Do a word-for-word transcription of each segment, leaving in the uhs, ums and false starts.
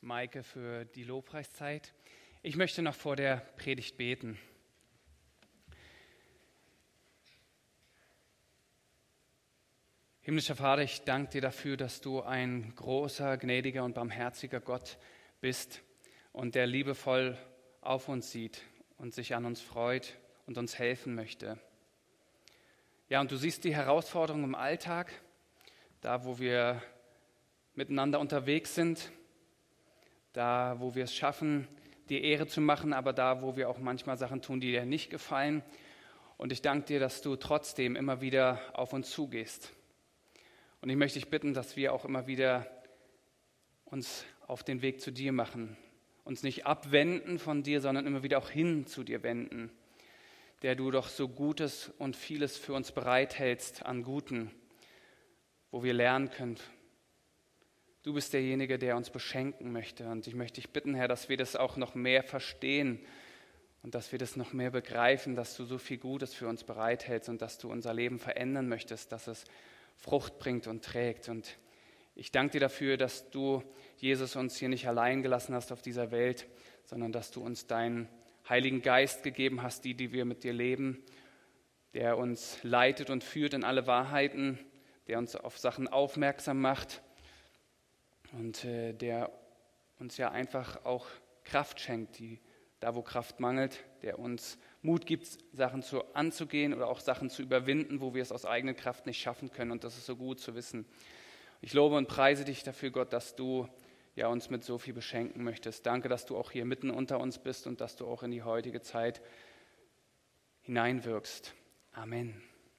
Maike für die Lobpreiszeit. Ich möchte noch vor der Predigt beten. Himmlischer Vater, ich danke dir dafür, dass du ein großer, gnädiger und barmherziger Gott bist und der liebevoll auf uns sieht und sich an uns freut und uns helfen möchte. Ja, und du siehst die Herausforderungen im Alltag, da wo wir miteinander unterwegs sind, da wo wir es schaffen, dir Ehre zu machen, aber da wo wir auch manchmal Sachen tun, die dir nicht gefallen. Und ich danke dir, dass du trotzdem immer wieder auf uns zugehst. Und ich möchte dich bitten, dass wir auch immer wieder uns auf den Weg zu dir machen, uns nicht abwenden von dir, sondern immer wieder auch hin zu dir wenden, der du doch so Gutes und vieles für uns bereithältst an Guten, wo wir lernen können. Du bist derjenige, der uns beschenken möchte. Und ich möchte dich bitten, Herr, dass wir das auch noch mehr verstehen und dass wir das noch mehr begreifen, dass du so viel Gutes für uns bereithältst und dass du unser Leben verändern möchtest, dass es Frucht bringt und trägt. Und ich danke dir dafür, dass du, Jesus, uns hier nicht allein gelassen hast auf dieser Welt, sondern dass du uns deinen Heiligen Geist gegeben hast, die, die wir mit dir leben, der uns leitet und führt in alle Wahrheiten, der uns auf Sachen aufmerksam macht und äh, der uns ja einfach auch Kraft schenkt, die, da wo Kraft mangelt, der uns Mut gibt, Sachen zu, anzugehen oder auch Sachen zu überwinden, wo wir es aus eigener Kraft nicht schaffen können. Und das ist so gut zu wissen. Ich lobe und preise dich dafür, Gott, dass du ja, uns mit so viel beschenken möchtest. Danke, dass du auch hier mitten unter uns bist und dass du auch in die heutige Zeit hineinwirkst. Amen.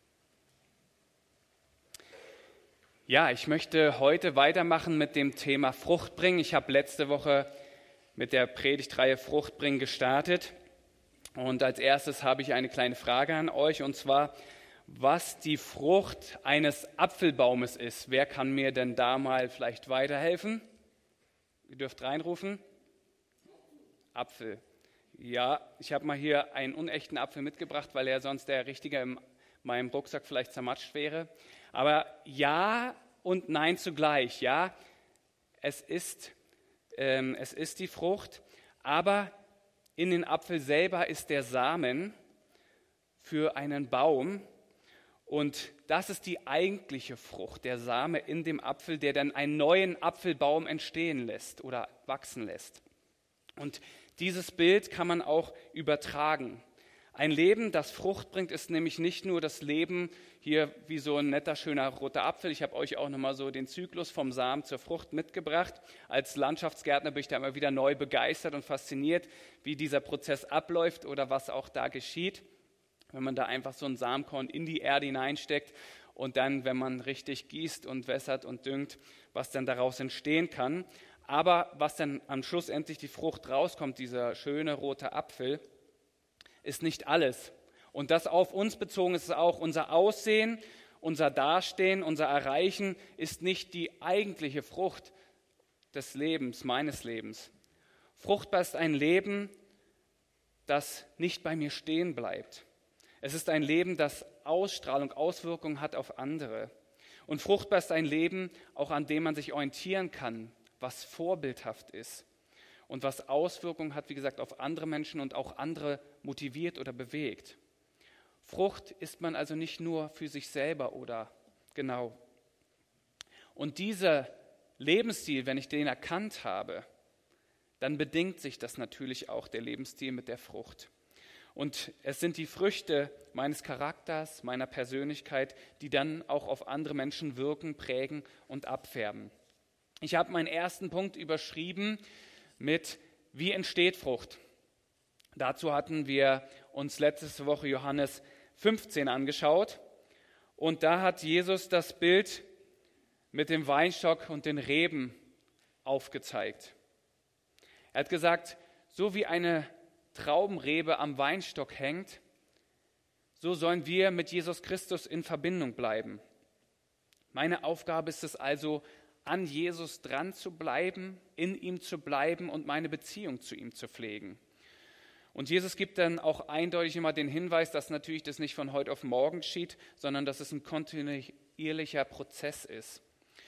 Ja, ich möchte heute weitermachen mit dem Thema Frucht bringen. Ich habe letzte Woche mit der Predigtreihe Frucht bringen gestartet. Und als erstes habe ich eine kleine Frage an euch, und zwar, was die Frucht eines Apfelbaumes ist. Wer kann mir denn da mal vielleicht weiterhelfen? Ihr dürft reinrufen. Apfel. Ja, ich habe mal hier einen unechten Apfel mitgebracht, weil er sonst der richtige in meinem Rucksack vielleicht zermatscht wäre. Aber ja und nein zugleich. Ja, es ist, ähm, es ist die Frucht, aber in den Apfel selber ist der Samen für einen Baum. Und das ist die eigentliche Frucht, der Same in dem Apfel, der dann einen neuen Apfelbaum entstehen lässt oder wachsen lässt. Und dieses Bild kann man auch übertragen. Ein Leben, das Frucht bringt, ist nämlich nicht nur das Leben hier wie so ein netter, schöner roter Apfel. Ich habe euch auch nochmal so den Zyklus vom Samen zur Frucht mitgebracht. Als Landschaftsgärtner bin ich da immer wieder neu begeistert und fasziniert, wie dieser Prozess abläuft oder was auch da geschieht, wenn man da einfach so ein Samenkorn in die Erde hineinsteckt und dann, wenn man richtig gießt und wässert und düngt, was dann daraus entstehen kann. Aber was dann am Schluss endlich die Frucht rauskommt, dieser schöne rote Apfel, ist nicht alles. Und das auf uns bezogen ist es auch, unser Aussehen, unser Dastehen, unser Erreichen ist nicht die eigentliche Frucht des Lebens, meines Lebens. Fruchtbar ist ein Leben, das nicht bei mir stehen bleibt. Es ist ein Leben, das Ausstrahlung, Auswirkungen hat auf andere. Und fruchtbar ist ein Leben, auch an dem man sich orientieren kann, was vorbildhaft ist und was Auswirkungen hat, wie gesagt, auf andere Menschen und auch andere motiviert oder bewegt. Frucht ist man also nicht nur für sich selber oder genau. Und dieser Lebensstil, wenn ich den erkannt habe, dann bedingt sich das natürlich auch der Lebensstil mit der Frucht. Und es sind die Früchte meines Charakters, meiner Persönlichkeit, die dann auch auf andere Menschen wirken, prägen und abfärben. Ich habe meinen ersten Punkt überschrieben mit Wie entsteht Frucht? Dazu hatten wir uns letzte Woche Johannes fünfzehn angeschaut und da hat Jesus das Bild mit dem Weinstock und den Reben aufgezeigt. Er hat gesagt, so wie eine Traubenrebe am Weinstock hängt, so sollen wir mit Jesus Christus in Verbindung bleiben. Meine Aufgabe ist es also, an Jesus dran zu bleiben, in ihm zu bleiben und meine Beziehung zu ihm zu pflegen. Und Jesus gibt dann auch eindeutig immer den Hinweis, dass natürlich das nicht von heute auf morgen geschieht, sondern dass es ein kontinuierlicher Prozess ist.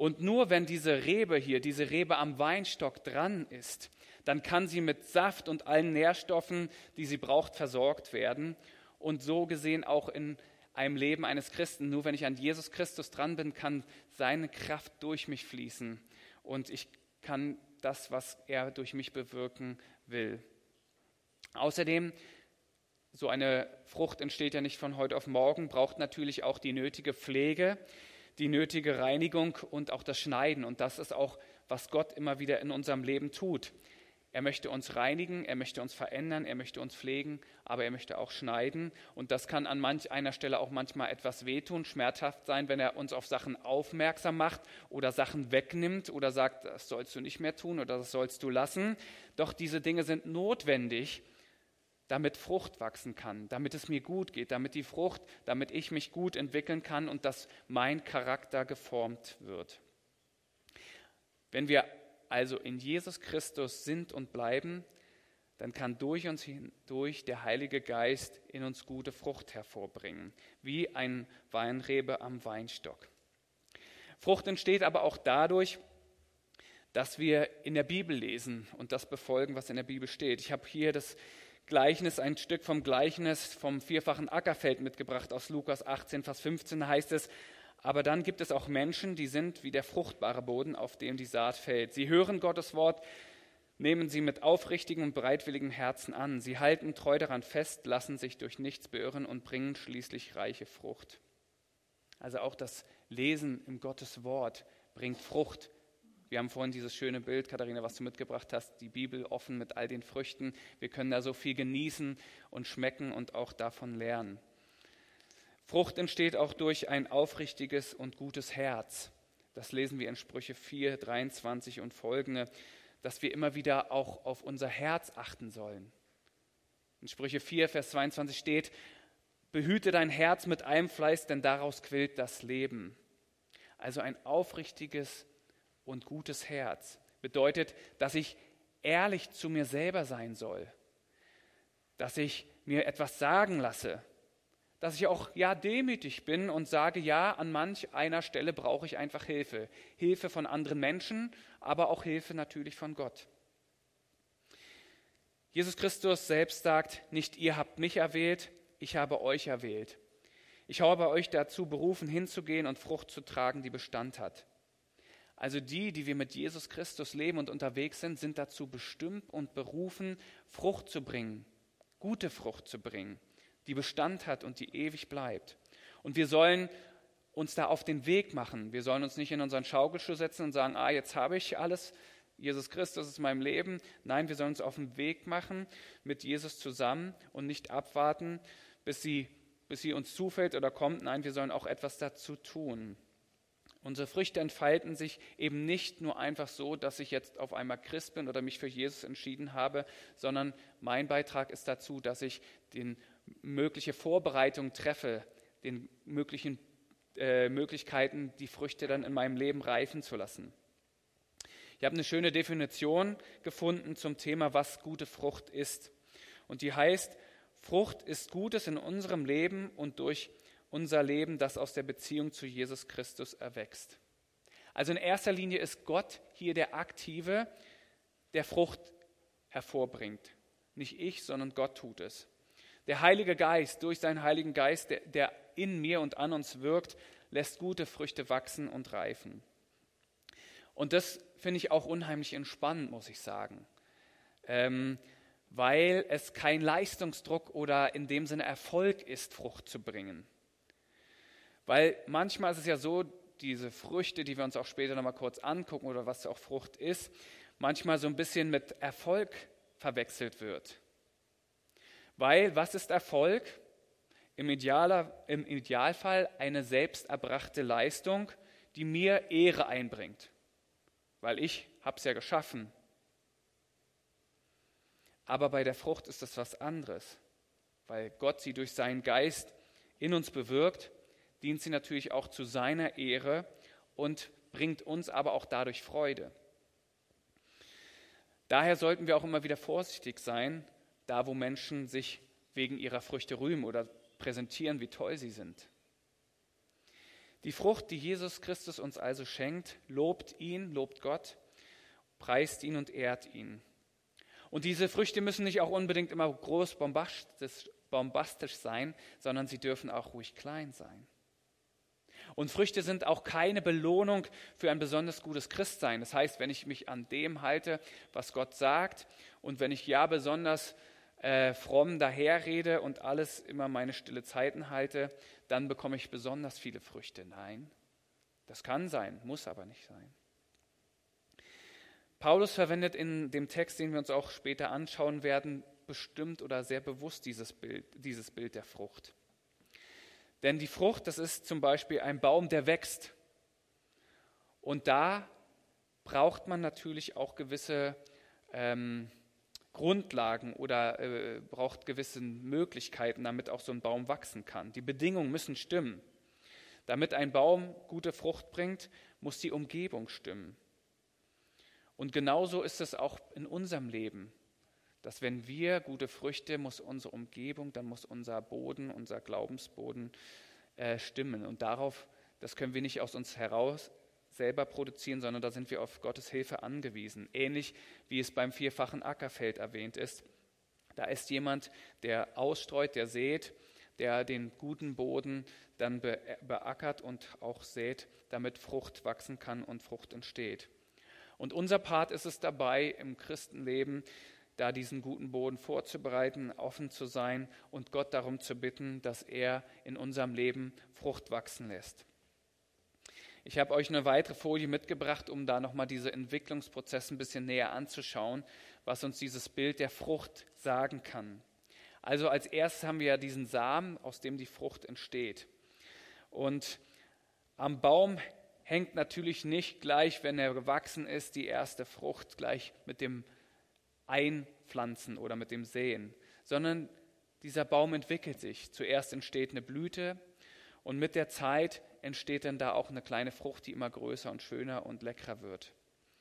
Und nur wenn diese Rebe hier, diese Rebe am Weinstock dran ist, dann kann sie mit Saft und allen Nährstoffen, die sie braucht, versorgt werden. Und so gesehen auch in einem Leben eines Christen. Nur wenn ich an Jesus Christus dran bin, kann seine Kraft durch mich fließen. Und ich kann das, was er durch mich bewirken will. Außerdem, so eine Frucht entsteht ja nicht von heute auf morgen, braucht natürlich auch die nötige Pflege, die nötige Reinigung und auch das Schneiden. Und das ist auch, was Gott immer wieder in unserem Leben tut. Er möchte uns reinigen, er möchte uns verändern, er möchte uns pflegen, aber er möchte auch schneiden. Und das kann an manch einer Stelle auch manchmal etwas wehtun, schmerzhaft sein, wenn er uns auf Sachen aufmerksam macht oder Sachen wegnimmt oder sagt, das sollst du nicht mehr tun oder das sollst du lassen. Doch diese Dinge sind notwendig, damit Frucht wachsen kann, damit es mir gut geht, damit die Frucht, damit ich mich gut entwickeln kann und dass mein Charakter geformt wird. Wenn wir also in Jesus Christus sind und bleiben, dann kann durch uns hindurch der Heilige Geist in uns gute Frucht hervorbringen, wie ein Weinrebe am Weinstock. Frucht entsteht aber auch dadurch, dass wir in der Bibel lesen und das befolgen, was in der Bibel steht. Ich habe hier das Gleichnis, ein Stück vom Gleichnis vom vierfachen Ackerfeld mitgebracht aus Lukas achtzehn, Vers fünfzehn heißt es: Aber dann gibt es auch Menschen, die sind wie der fruchtbare Boden, auf dem die Saat fällt. Sie hören Gottes Wort, nehmen sie mit aufrichtigem und bereitwilligem Herzen an. Sie halten treu daran fest, lassen sich durch nichts beirren und bringen schließlich reiche Frucht. Also auch das Lesen im Gottes Wort bringt Frucht. Wir haben vorhin dieses schöne Bild, Katharina, was du mitgebracht hast, die Bibel offen mit all den Früchten. Wir können da so viel genießen und schmecken und auch davon lernen. Frucht entsteht auch durch ein aufrichtiges und gutes Herz. Das lesen wir in Sprüche vier, dreiundzwanzig und folgende, dass wir immer wieder auch auf unser Herz achten sollen. In Sprüche vier, Vers zweiundzwanzig steht: Behüte dein Herz mit allem Fleiß, denn daraus quillt das Leben. Also ein aufrichtiges und gutes Herz bedeutet, dass ich ehrlich zu mir selber sein soll, dass ich mir etwas sagen lasse, dass ich auch ja demütig bin und sage, ja, an manch einer Stelle brauche ich einfach Hilfe. Hilfe von anderen Menschen, aber auch Hilfe natürlich von Gott. Jesus Christus selbst sagt, nicht ihr habt mich erwählt, ich habe euch erwählt. Ich habe euch dazu berufen, hinzugehen und Frucht zu tragen, die Bestand hat. Also die, die wir mit Jesus Christus leben und unterwegs sind, sind dazu bestimmt und berufen, Frucht zu bringen, gute Frucht zu bringen, die Bestand hat und die ewig bleibt. Und wir sollen uns da auf den Weg machen. Wir sollen uns nicht in unseren Schaukelstuhl setzen und sagen, ah, jetzt habe ich alles, Jesus Christus ist mein Leben. Nein, wir sollen uns auf den Weg machen mit Jesus zusammen und nicht abwarten, bis sie, bis sie uns zufällt oder kommt. Nein, wir sollen auch etwas dazu tun. Unsere Früchte entfalten sich eben nicht nur einfach so, dass ich jetzt auf einmal Christ bin oder mich für Jesus entschieden habe, sondern mein Beitrag ist dazu, dass ich den mögliche Vorbereitung treffe, den möglichen äh, Möglichkeiten, die Früchte dann in meinem Leben reifen zu lassen. Ich habe eine schöne Definition gefunden zum Thema, was gute Frucht ist. Und die heißt, Frucht ist Gutes in unserem Leben und durch unser Leben, das aus der Beziehung zu Jesus Christus erwächst. Also in erster Linie ist Gott hier der Aktive, der Frucht hervorbringt. Nicht ich, sondern Gott tut es. Der Heilige Geist, durch seinen Heiligen Geist, der, der in mir und an uns wirkt, lässt gute Früchte wachsen und reifen. Und das finde ich auch unheimlich entspannend, muss ich sagen, ähm, weil es kein Leistungsdruck oder in dem Sinne Erfolg ist, Frucht zu bringen. Weil manchmal ist es ja so, diese Früchte, die wir uns auch später nochmal kurz angucken oder was auch Frucht ist, manchmal so ein bisschen mit Erfolg verwechselt wird. Weil, was ist Erfolg? Im, Idealer, im Idealfall eine selbst erbrachte Leistung, die mir Ehre einbringt. Weil ich habe es ja geschaffen. Aber bei der Frucht ist das was anderes. Weil Gott sie durch seinen Geist in uns bewirkt, dient sie natürlich auch zu seiner Ehre und bringt uns aber auch dadurch Freude. Daher sollten wir auch immer wieder vorsichtig sein, da wo Menschen sich wegen ihrer Früchte rühmen oder präsentieren, wie toll sie sind. Die Frucht, die Jesus Christus uns also schenkt, lobt ihn, lobt Gott, preist ihn und ehrt ihn. Und diese Früchte müssen nicht auch unbedingt immer groß bombastisch, bombastisch sein, sondern sie dürfen auch ruhig klein sein. Und Früchte sind auch keine Belohnung für ein besonders gutes Christsein. Das heißt, wenn ich mich an dem halte, was Gott sagt, und wenn ich ja besonders äh, fromm daherrede und alles immer meine stille Zeiten halte, dann bekomme ich besonders viele Früchte. Nein, das kann sein, muss aber nicht sein. Paulus verwendet in dem Text, den wir uns auch später anschauen werden, bestimmt oder sehr bewusst dieses Bild, dieses Bild der Frucht. Denn die Frucht, das ist zum Beispiel ein Baum, der wächst. Und da braucht man natürlich auch gewisse ähm, Grundlagen oder äh, braucht gewisse Möglichkeiten, damit auch so ein Baum wachsen kann. Die Bedingungen müssen stimmen. Damit ein Baum gute Frucht bringt, muss die Umgebung stimmen. Und genauso ist es auch in unserem Leben, dass wenn wir gute Früchte, muss unsere Umgebung, dann muss unser Boden, unser Glaubensboden äh, stimmen. Und darauf, das können wir nicht aus uns heraus selber produzieren, sondern da sind wir auf Gottes Hilfe angewiesen. Ähnlich wie es beim vierfachen Ackerfeld erwähnt ist. Da ist jemand, der ausstreut, der sät, der den guten Boden dann be- beackert und auch sät, damit Frucht wachsen kann und Frucht entsteht. Und unser Part ist es dabei, im Christenleben da diesen guten Boden vorzubereiten, offen zu sein und Gott darum zu bitten, dass er in unserem Leben Frucht wachsen lässt. Ich habe euch eine weitere Folie mitgebracht, um da nochmal diese Entwicklungsprozesse ein bisschen näher anzuschauen, was uns dieses Bild der Frucht sagen kann. Also als erstes haben wir ja diesen Samen, aus dem die Frucht entsteht. Und am Baum hängt natürlich nicht gleich, wenn er gewachsen ist, die erste Frucht gleich mit dem Einpflanzen oder mit dem Säen, sondern dieser Baum entwickelt sich. Zuerst entsteht eine Blüte und mit der Zeit entsteht dann da auch eine kleine Frucht, die immer größer und schöner und leckerer wird.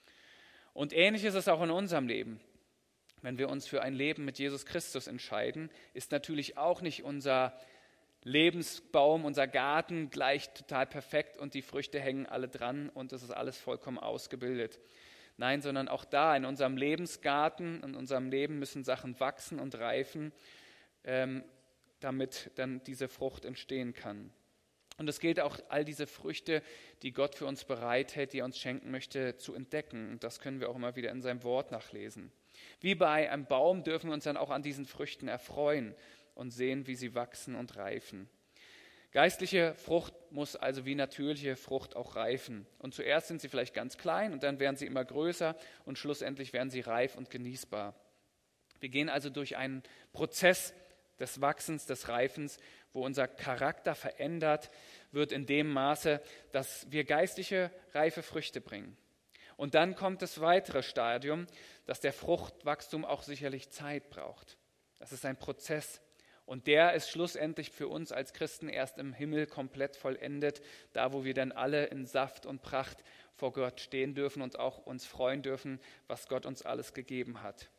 Und ähnlich ist es auch in unserem Leben. Wenn wir uns für ein Leben mit Jesus Christus entscheiden, ist natürlich auch nicht unser Lebensbaum, unser Garten gleich total perfekt und die Früchte hängen alle dran und es ist alles vollkommen ausgebildet. Nein, sondern auch da in unserem Lebensgarten, in unserem Leben müssen Sachen wachsen und reifen, ähm, damit dann diese Frucht entstehen kann. Und es gilt auch, all diese Früchte, die Gott für uns bereithält, die er uns schenken möchte, zu entdecken. Und das können wir auch immer wieder in seinem Wort nachlesen. Wie bei einem Baum dürfen wir uns dann auch an diesen Früchten erfreuen und sehen, wie sie wachsen und reifen. Geistliche Frucht muss also wie natürliche Frucht auch reifen. Und zuerst sind sie vielleicht ganz klein und dann werden sie immer größer und schlussendlich werden sie reif und genießbar. Wir gehen also durch einen Prozess des Wachsens, des Reifens, wo unser Charakter verändert wird in dem Maße, dass wir geistliche, reife Früchte bringen. Und dann kommt das weitere Stadium, dass der Fruchtwachstum auch sicherlich Zeit braucht. Das ist ein Prozess. Und der ist schlussendlich für uns als Christen erst im Himmel komplett vollendet, da wo wir dann alle in Saft und Pracht vor Gott stehen dürfen und auch uns freuen dürfen, was Gott uns alles gegeben hat.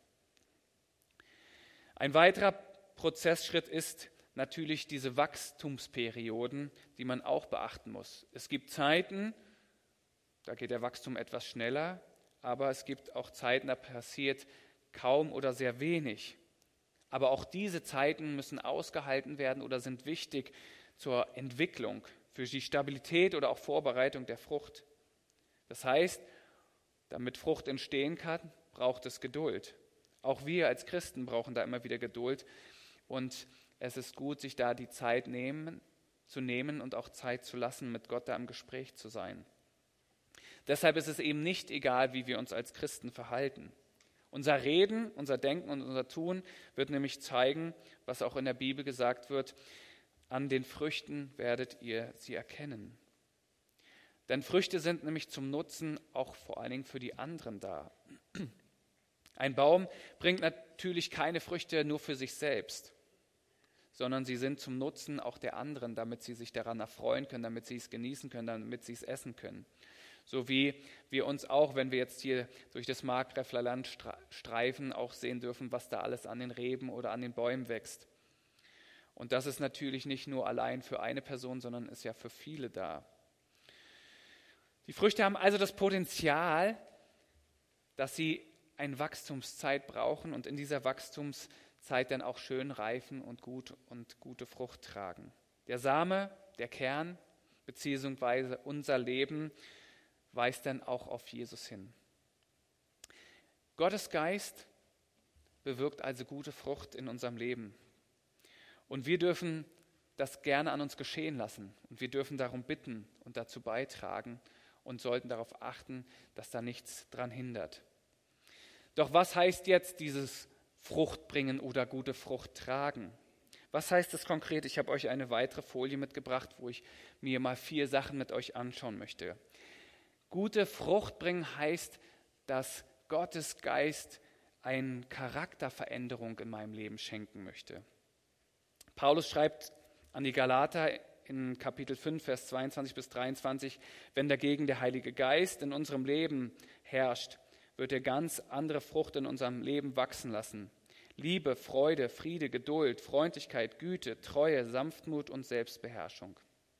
Ein weiterer Prozessschritt ist natürlich diese Wachstumsperioden, die man auch beachten muss. Es gibt Zeiten, da geht der Wachstum etwas schneller, aber es gibt auch Zeiten, da passiert kaum oder sehr wenig. Aber auch diese Zeiten müssen ausgehalten werden oder sind wichtig zur Entwicklung, für die Stabilität oder auch Vorbereitung der Frucht. Das heißt, damit Frucht entstehen kann, braucht es Geduld. Auch wir als Christen brauchen da immer wieder Geduld. Und es ist gut, sich da die Zeit nehmen, zu nehmen und auch Zeit zu lassen, mit Gott da im Gespräch zu sein. Deshalb ist es eben nicht egal, wie wir uns als Christen verhalten. Unser Reden, unser Denken und unser Tun wird nämlich zeigen, was auch in der Bibel gesagt wird, an den Früchten werdet ihr sie erkennen. Denn Früchte sind nämlich zum Nutzen auch vor allen Dingen für die anderen da. Ein Baum bringt natürlich keine Früchte nur für sich selbst, sondern sie sind zum Nutzen auch der anderen, damit sie sich daran erfreuen können, damit sie es genießen können, damit sie es essen können. So wie wir uns auch, wenn wir jetzt hier durch das Markgräfler Land streifen, auch sehen dürfen, was da alles an den Reben oder an den Bäumen wächst. Und das ist natürlich nicht nur allein für eine Person, sondern ist ja für viele da. Die Früchte haben also das Potenzial, dass sie eine Wachstumszeit brauchen und in dieser Wachstumszeit dann auch schön reifen und gut und gute Frucht tragen. Der Same, der Kern, beziehungsweise unser Leben weist dann auch auf Jesus hin. Gottes Geist bewirkt also gute Frucht in unserem Leben. Und wir dürfen das gerne an uns geschehen lassen. Und wir dürfen darum bitten und dazu beitragen und sollten darauf achten, dass da nichts dran hindert. Doch was heißt jetzt dieses Frucht bringen oder gute Frucht tragen? Was heißt das konkret? Ich habe euch eine weitere Folie mitgebracht, wo ich mir mal vier Sachen mit euch anschauen möchte. Gute Frucht bringen heißt, dass Gottes Geist eine Charakterveränderung in meinem Leben schenken möchte. Paulus schreibt an die Galater in Kapitel fünf, Vers zweiundzwanzig bis dreiundzwanzig, wenn dagegen der Heilige Geist in unserem Leben herrscht, wird er ganz andere Frucht in unserem Leben wachsen lassen. Liebe, Freude, Friede, Geduld, Freundlichkeit, Güte, Treue, Sanftmut und Selbstbeherrschung.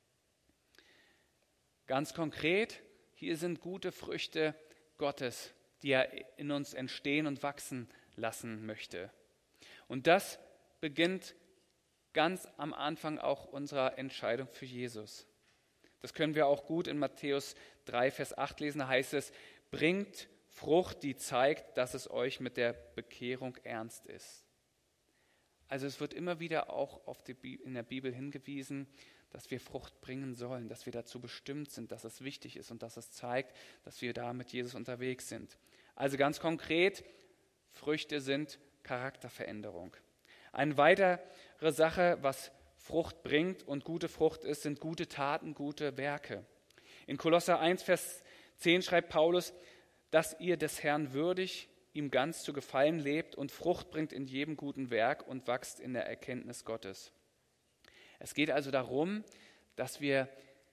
Ganz konkret, hier sind gute Früchte Gottes, die er in uns entstehen und wachsen lassen möchte. Und das beginnt ganz am Anfang auch unserer Entscheidung für Jesus. Das können wir auch gut in Matthäus drei, Vers acht lesen. Da heißt es, bringt Frucht, die zeigt, dass es euch mit der Bekehrung ernst ist. Also es wird immer wieder auch auf die Bi- in der Bibel hingewiesen, dass wir Frucht bringen sollen, dass wir dazu bestimmt sind, dass es wichtig ist und dass es zeigt, dass wir da mit Jesus unterwegs sind. Also ganz konkret, Früchte sind Charakterveränderung. Eine weitere Sache, was Frucht bringt und gute Frucht ist, sind gute Taten, gute Werke. In Kolosser eins, Vers zehn schreibt Paulus, dass ihr des Herrn würdig, ihm ganz zu gefallen lebt und Frucht bringt in jedem guten Werk und wächst in der Erkenntnis Gottes. Es geht also darum, dass wir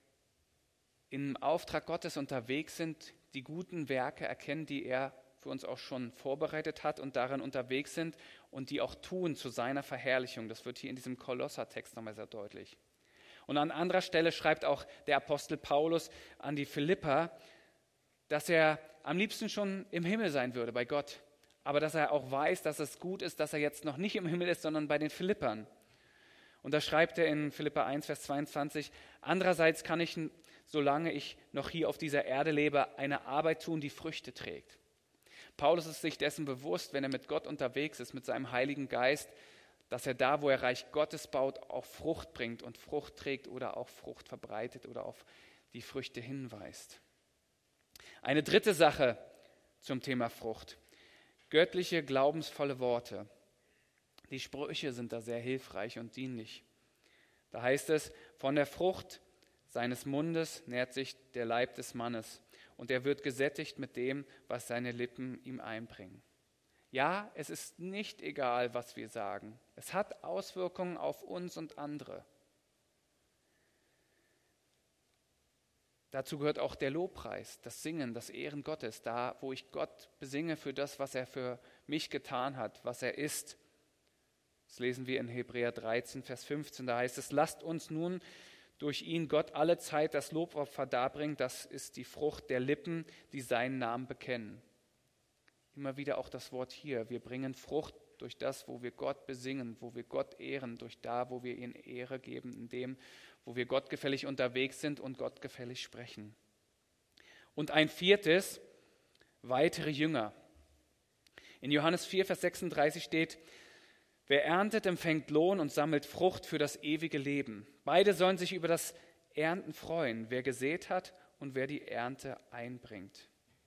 im Auftrag Gottes unterwegs sind, die guten Werke erkennen, die er für uns auch schon vorbereitet hat und darin unterwegs sind und die auch tun zu seiner Verherrlichung. Das wird hier in diesem Kolosser-Text nochmal sehr deutlich. Und an anderer Stelle schreibt auch der Apostel Paulus an die Philipper, dass er am liebsten schon im Himmel sein würde bei Gott, aber dass er auch weiß, dass es gut ist, dass er jetzt noch nicht im Himmel ist, sondern bei den Philippern. Und da schreibt er in Philipper eins, Vers zweiundzwanzig, andererseits kann ich, solange ich noch hier auf dieser Erde lebe, eine Arbeit tun, die Früchte trägt. Paulus ist sich dessen bewusst, wenn er mit Gott unterwegs ist, mit seinem Heiligen Geist, dass er da, wo er Reich Gottes baut, auch Frucht bringt und Frucht trägt oder auch Frucht verbreitet oder auf die Früchte hinweist. Eine dritte Sache zum Thema Frucht. Göttliche, glaubensvolle Worte. Die Sprüche sind da sehr hilfreich und dienlich. Da heißt es, von der Frucht seines Mundes nährt sich der Leib des Mannes und er wird gesättigt mit dem, was seine Lippen ihm einbringen. Ja, es ist nicht egal, was wir sagen. Es hat Auswirkungen auf uns und andere. Dazu gehört auch der Lobpreis, das Singen, das Ehren Gottes, da wo ich Gott besinge für das, was er für mich getan hat, was er ist. Das lesen wir in Hebräer dreizehn, Vers fünfzehn, da heißt es, lasst uns nun durch ihn Gott alle Zeit das Lobopfer darbringen, das ist die Frucht der Lippen, die seinen Namen bekennen. Immer wieder auch das Wort hier, wir bringen Frucht durch das, wo wir Gott besingen, wo wir Gott ehren, durch da, wo wir ihm Ehre geben, in dem, wo wir gottgefällig unterwegs sind und gottgefällig sprechen. Und ein viertes, weitere Jünger. In Johannes vier, Vers sechsunddreißig steht, wer erntet, empfängt Lohn und sammelt Frucht für das ewige Leben. Beide sollen sich über das Ernten freuen, wer gesät hat und wer die Ernte einbringt.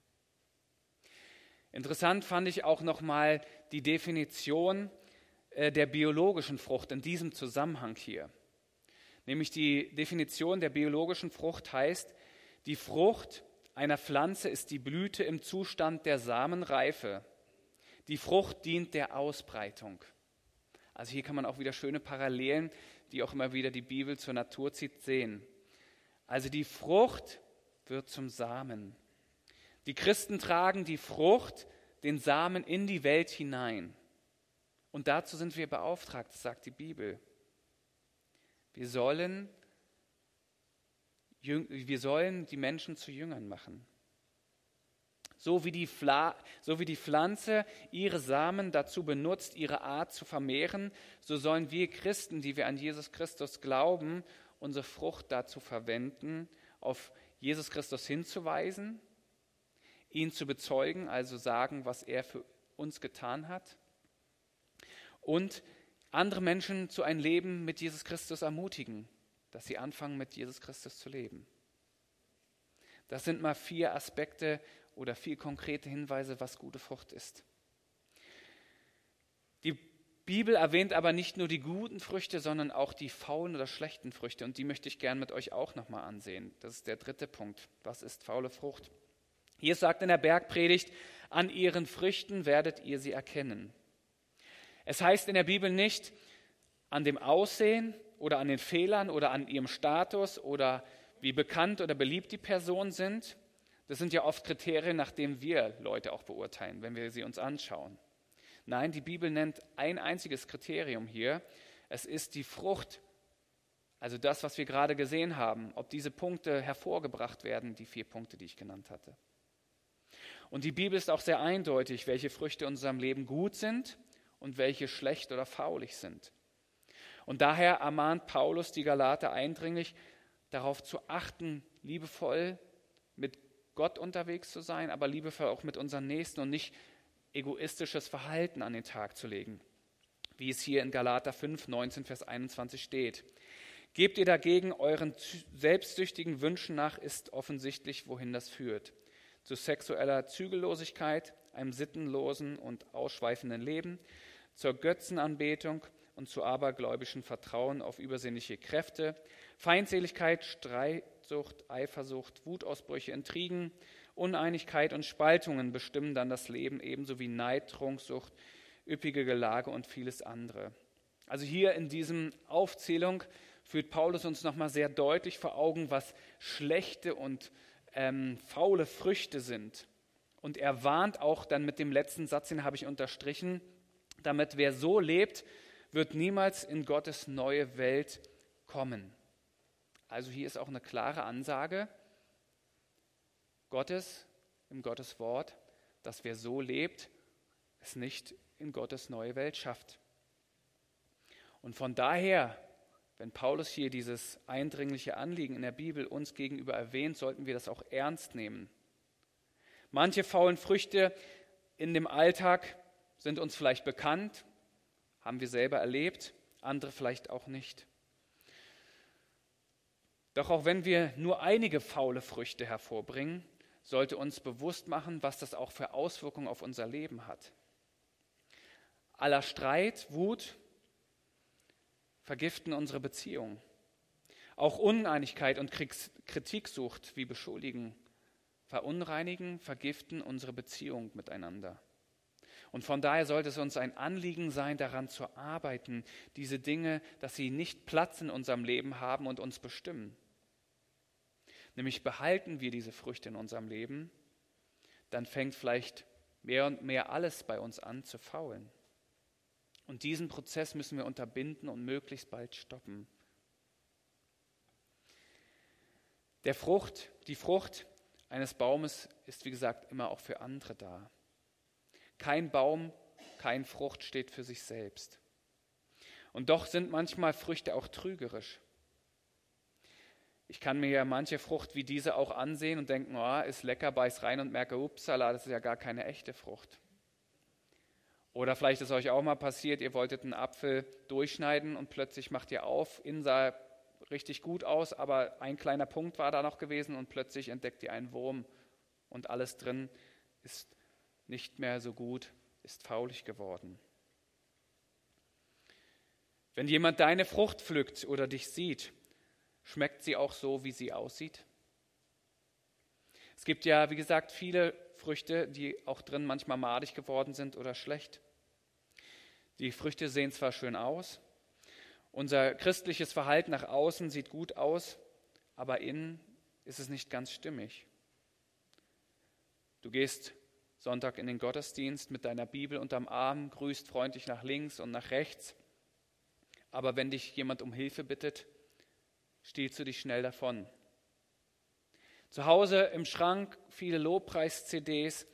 Interessant fand ich auch nochmal die Definition der biologischen Frucht in diesem Zusammenhang hier. Nämlich die Definition der biologischen Frucht heißt, die Frucht einer Pflanze ist die Blüte im Zustand der Samenreife. Die Frucht dient der Ausbreitung. Also hier kann man auch wieder schöne Parallelen, die auch immer wieder die Bibel zur Natur zieht, sehen. Also die Frucht wird zum Samen. Die Christen tragen die Frucht, den Samen in die Welt hinein. Und dazu sind wir beauftragt, das sagt die Bibel. Wir sollen wir sollen die Menschen zu Jüngern machen. So wie, die Fla, so wie die Pflanze ihre Samen dazu benutzt, ihre Art zu vermehren, so sollen wir Christen, die wir an Jesus Christus glauben, unsere Frucht dazu verwenden, auf Jesus Christus hinzuweisen, ihn zu bezeugen, also sagen, was er für uns getan hat, und andere Menschen zu einem Leben mit Jesus Christus ermutigen, dass sie anfangen, mit Jesus Christus zu leben. Das sind mal vier Aspekte oder vier konkrete Hinweise, was gute Frucht ist. Die Bibel erwähnt aber nicht nur die guten Früchte, sondern auch die faulen oder schlechten Früchte. Und die möchte ich gern mit euch auch nochmal ansehen. Das ist der dritte Punkt. Was ist faule Frucht? Jesus sagt in der Bergpredigt, an ihren Früchten werdet ihr sie erkennen. Es heißt in der Bibel nicht an dem Aussehen oder an den Fehlern oder an ihrem Status oder wie bekannt oder beliebt die Personen sind. Das sind ja oft Kriterien, nach denen wir Leute auch beurteilen, wenn wir sie uns anschauen. Nein, die Bibel nennt ein einziges Kriterium hier. Es ist die Frucht, also das, was wir gerade gesehen haben, ob diese Punkte hervorgebracht werden, die vier Punkte, die ich genannt hatte. Und die Bibel ist auch sehr eindeutig, welche Früchte in unserem Leben gut sind und welche schlecht oder faulig sind. Und daher ermahnt Paulus die Galater eindringlich, darauf zu achten, liebevoll mit Gott unterwegs zu sein, aber liebevoll auch mit unseren Nächsten und nicht egoistisches Verhalten an den Tag zu legen, wie es hier in Galater fünf, neunzehn, Vers einundzwanzig steht. Gebt ihr dagegen euren selbstsüchtigen Wünschen nach, ist offensichtlich, wohin das führt. Zu sexueller Zügellosigkeit, einem sittenlosen und ausschweifenden Leben, zur Götzenanbetung und zu abergläubischem Vertrauen auf übersinnliche Kräfte, Feindseligkeit, Streitsucht, Eifersucht, Wutausbrüche, Intrigen, Uneinigkeit und Spaltungen bestimmen dann das Leben, ebenso wie Neid, Trunksucht, üppige Gelage und vieles andere. Also hier in diesem Aufzählung führt Paulus uns nochmal sehr deutlich vor Augen, was schlechte und ähm, faule Früchte sind. Und er warnt auch dann mit dem letzten Satz, den habe ich unterstrichen, damit wer so lebt, wird niemals in Gottes neue Welt kommen. Also hier ist auch eine klare Ansage Gottes, im Gottes Wort, dass wer so lebt, es nicht in Gottes neue Welt schafft. Und von daher, wenn Paulus hier dieses eindringliche Anliegen in der Bibel uns gegenüber erwähnt, sollten wir das auch ernst nehmen. Manche faulen Früchte in dem Alltag sind uns vielleicht bekannt, haben wir selber erlebt, andere vielleicht auch nicht. Doch auch wenn wir nur einige faule Früchte hervorbringen, sollte uns bewusst machen, was das auch für Auswirkungen auf unser Leben hat. Aller Streit, Wut vergiften unsere Beziehung. Auch Uneinigkeit und Kritiksucht wie Beschuldigen verunreinigen, vergiften unsere Beziehung miteinander. Und von daher sollte es uns ein Anliegen sein, daran zu arbeiten, diese Dinge, dass sie nicht Platz in unserem Leben haben und uns bestimmen. Nämlich behalten wir diese Früchte in unserem Leben, dann fängt vielleicht mehr und mehr alles bei uns an zu faulen. Und diesen Prozess müssen wir unterbinden und möglichst bald stoppen. Der Frucht, die Frucht eines Baumes ist, wie gesagt, immer auch für andere da. Kein Baum, keine Frucht steht für sich selbst. Und doch sind manchmal Früchte auch trügerisch. Ich kann mir ja manche Frucht wie diese auch ansehen und denken, oh, ist lecker, beiß rein und merke, upsala, das ist ja gar keine echte Frucht. Oder vielleicht ist euch auch mal passiert, ihr wolltet einen Apfel durchschneiden und plötzlich macht ihr auf, innen sah richtig gut aus, aber ein kleiner Punkt war da noch gewesen und plötzlich entdeckt ihr einen Wurm und alles drin ist nicht mehr so gut, ist faulig geworden. Wenn jemand deine Frucht pflückt oder dich sieht, schmeckt sie auch so, wie sie aussieht? Es gibt ja, wie gesagt, viele Früchte, die auch drin manchmal madig geworden sind oder schlecht. Die Früchte sehen zwar schön aus, unser christliches Verhalten nach außen sieht gut aus, aber innen ist es nicht ganz stimmig. Du gehst Sonntag in den Gottesdienst mit deiner Bibel unterm Arm, grüßt freundlich nach links und nach rechts, aber wenn dich jemand um Hilfe bittet, stiehlst du dich schnell davon. Zu Hause im Schrank viele Lobpreis-C Ds.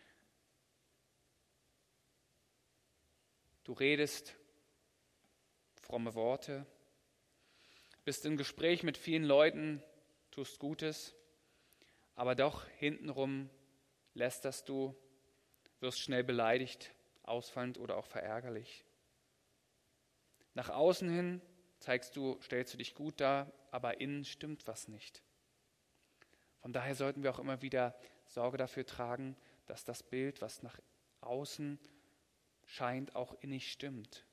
Du redest fromme Worte, bist im Gespräch mit vielen Leuten, tust Gutes, aber doch hintenrum lästerst du, wirst schnell beleidigt, ausfallend oder auch verärgerlich. Nach außen hin zeigst du, stellst du dich gut dar, aber innen stimmt was nicht. Von daher sollten wir auch immer wieder Sorge dafür tragen, dass das Bild, was nach außen scheint, auch innig stimmt.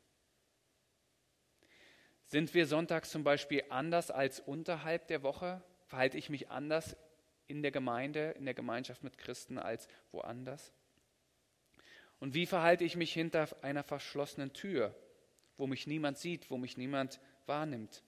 Sind wir sonntags zum Beispiel anders als unterhalb der Woche? Verhalte ich mich anders in der Gemeinde, in der Gemeinschaft mit Christen als woanders? Und wie verhalte ich mich hinter einer verschlossenen Tür, wo mich niemand sieht, wo mich niemand wahrnimmt?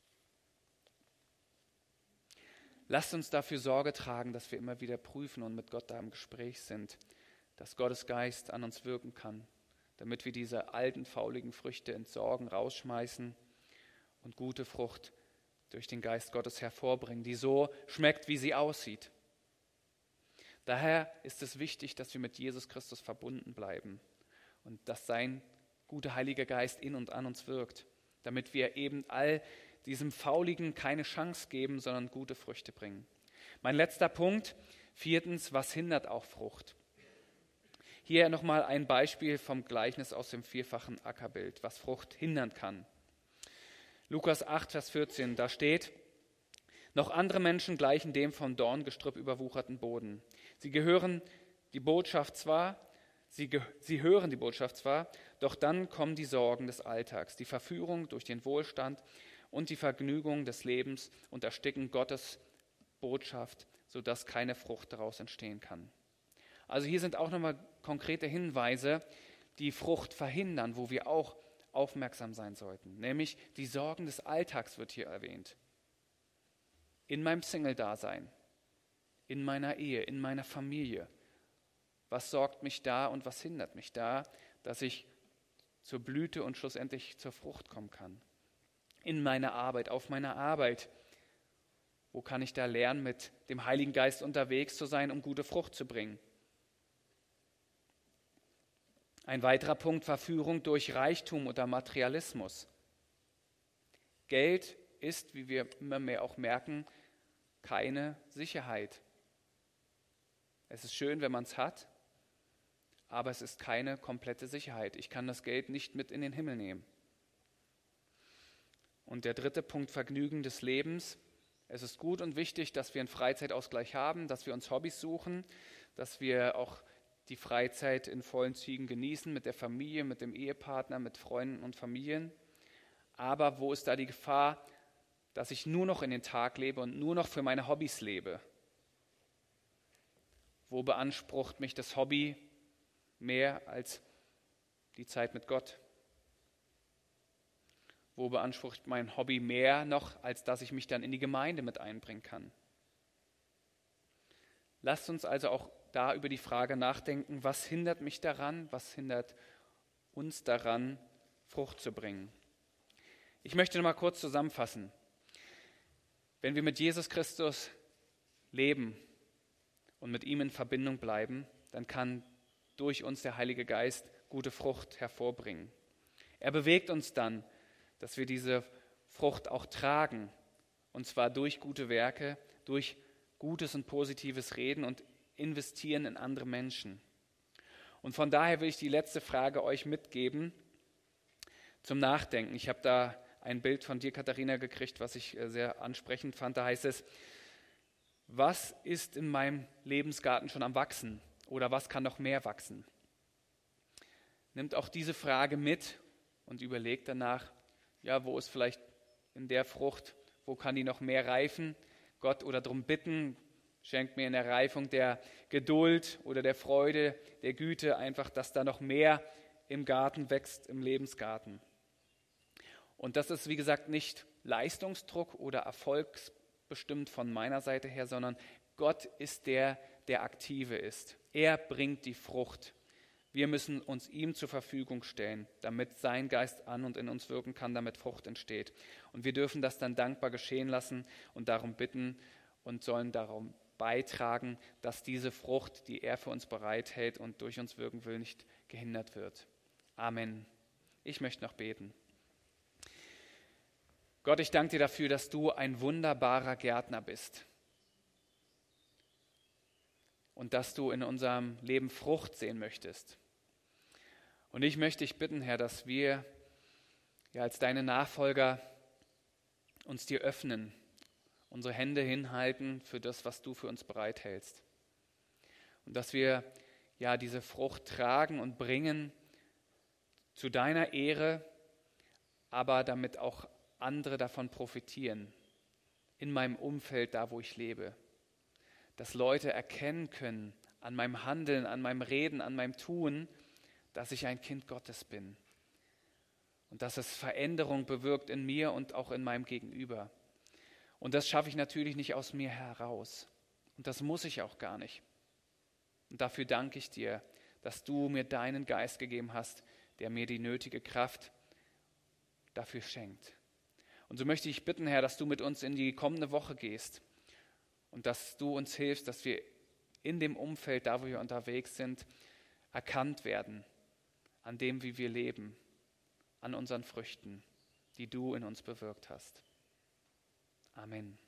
Lasst uns dafür Sorge tragen, dass wir immer wieder prüfen und mit Gott da im Gespräch sind, dass Gottes Geist an uns wirken kann, damit wir diese alten, fauligen Früchte entsorgen, rausschmeißen und gute Frucht durch den Geist Gottes hervorbringen, die so schmeckt, wie sie aussieht. Daher ist es wichtig, dass wir mit Jesus Christus verbunden bleiben und dass sein guter Heiliger Geist in und an uns wirkt, damit wir eben all diesem Fauligen keine Chance geben, sondern gute Früchte bringen. Mein letzter Punkt, viertens, was hindert auch Frucht? Hier nochmal ein Beispiel vom Gleichnis aus dem vierfachen Ackerbild, was Frucht hindern kann. Lukas acht, Vers vierzehn, da steht: Noch andere Menschen gleichen dem vom Dorngestrüpp überwucherten Boden. Sie gehören die Botschaft zwar, sie, ge- sie hören die Botschaft zwar, doch dann kommen die Sorgen des Alltags, die Verführung durch den Wohlstand und die Vergnügung des Lebens und ersticken Gottes Botschaft, sodass keine Frucht daraus entstehen kann. Also hier sind auch nochmal konkrete Hinweise, die Frucht verhindern, wo wir auch aufmerksam sein sollten. Nämlich die Sorgen des Alltags wird hier erwähnt. In meinem Single-Dasein, in meiner Ehe, in meiner Familie. Was sorgt mich da und was hindert mich da, dass ich zur Blüte und schlussendlich zur Frucht kommen kann? In meiner Arbeit, auf meiner Arbeit. Wo kann ich da lernen, mit dem Heiligen Geist unterwegs zu sein, um gute Frucht zu bringen? Ein weiterer Punkt, Verführung durch Reichtum oder Materialismus. Geld ist, wie wir immer mehr auch merken, keine Sicherheit. Es ist schön, wenn man es hat, aber es ist keine komplette Sicherheit. Ich kann das Geld nicht mit in den Himmel nehmen. Und der dritte Punkt, Vergnügen des Lebens. Es ist gut und wichtig, dass wir einen Freizeitausgleich haben, dass wir uns Hobbys suchen, dass wir auch die Freizeit in vollen Zügen genießen, mit der Familie, mit dem Ehepartner, mit Freunden und Familien. Aber wo ist da die Gefahr, dass ich nur noch in den Tag lebe und nur noch für meine Hobbys lebe? Wo beansprucht mich das Hobby mehr als die Zeit mit Gott? Wo beansprucht mein Hobby mehr noch, als dass ich mich dann in die Gemeinde mit einbringen kann? Lasst uns also auch da über die Frage nachdenken, was hindert mich daran, was hindert uns daran, Frucht zu bringen? Ich möchte noch mal kurz zusammenfassen. Wenn wir mit Jesus Christus leben und mit ihm in Verbindung bleiben, dann kann durch uns der Heilige Geist gute Frucht hervorbringen. Er bewegt uns dann, dass wir diese Frucht auch tragen, und zwar durch gute Werke, durch gutes und positives Reden und investieren in andere Menschen. Und von daher will ich die letzte Frage euch mitgeben zum Nachdenken. Ich habe da ein Bild von dir, Katharina, gekriegt, was ich sehr ansprechend fand. Da heißt es: Was ist in meinem Lebensgarten schon am Wachsen oder was kann noch mehr wachsen? Nimmt auch diese Frage mit und überlegt danach, ja, wo ist vielleicht in der Frucht, wo kann die noch mehr reifen? Gott oder darum bitten, schenkt mir in der Reifung der Geduld oder der Freude, der Güte einfach, dass da noch mehr im Garten wächst, im Lebensgarten. Und das ist, wie gesagt, nicht Leistungsdruck oder erfolgsbestimmt von meiner Seite her, sondern Gott ist der, der Aktive ist. Er bringt die Frucht. Wir müssen uns ihm zur Verfügung stellen, damit sein Geist an und in uns wirken kann, damit Frucht entsteht. Und wir dürfen das dann dankbar geschehen lassen und darum bitten und sollen darum beitragen, dass diese Frucht, die er für uns bereithält und durch uns wirken will, nicht gehindert wird. Amen. Ich möchte noch beten. Gott, ich danke dir dafür, dass du ein wunderbarer Gärtner bist und dass du in unserem Leben Frucht sehen möchtest. Und ich möchte dich bitten, Herr, dass wir ja, als deine Nachfolger uns dir öffnen, unsere Hände hinhalten für das, was du für uns bereithältst. Und dass wir ja diese Frucht tragen und bringen zu deiner Ehre, aber damit auch andere davon profitieren, in meinem Umfeld, da wo ich lebe. Dass Leute erkennen können an meinem Handeln, an meinem Reden, an meinem Tun, dass ich ein Kind Gottes bin. Und dass es Veränderung bewirkt in mir und auch in meinem Gegenüber. Und das schaffe ich natürlich nicht aus mir heraus. Und das muss ich auch gar nicht. Und dafür danke ich dir, dass du mir deinen Geist gegeben hast, der mir die nötige Kraft dafür schenkt. Und so möchte ich bitten, Herr, dass du mit uns in die kommende Woche gehst und dass du uns hilfst, dass wir in dem Umfeld, da wo wir unterwegs sind, erkannt werden, an dem, wie wir leben, an unseren Früchten, die du in uns bewirkt hast. Amen.